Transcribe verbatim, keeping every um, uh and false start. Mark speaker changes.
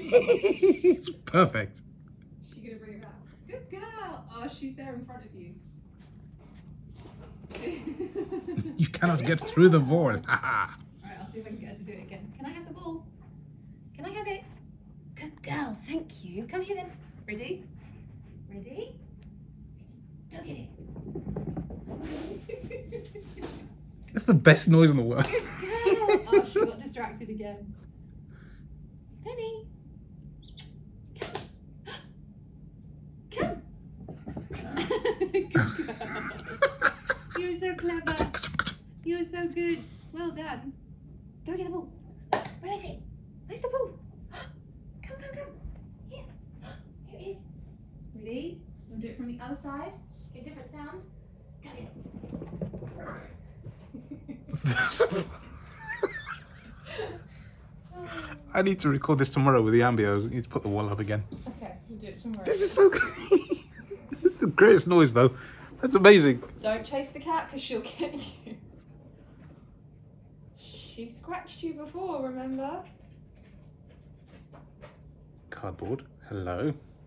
Speaker 1: It's perfect.
Speaker 2: Is she gonna bring it back? Good girl. Oh, she's there in front of you.
Speaker 1: You cannot get through the wall.
Speaker 2: Alright, I'll see if I can get her to do it again. Can I have the ball? Can I have it? Good girl, thank you. Come here then. Ready? Ready? Ready. Go get it.
Speaker 1: That's the best noise in the world.
Speaker 2: Good girl. Oh, she got distracted again. Penny. Come. Come. Good girl. You're so clever. You're so good. Well done. Go get the ball. Where is it? Where's the ball? Come, come, come. Here. Here it is. Ready? We'll do it from the other side. Get a different sound. Go get it.
Speaker 1: I need to record this tomorrow with the ambios. I need to put the wall up again.
Speaker 2: Okay, we'll do it tomorrow.
Speaker 1: This is so good. This is the greatest noise though. That's amazing.
Speaker 2: Don't chase the cat because she'll get you. She scratched you before, remember?
Speaker 1: Cardboard. Hello.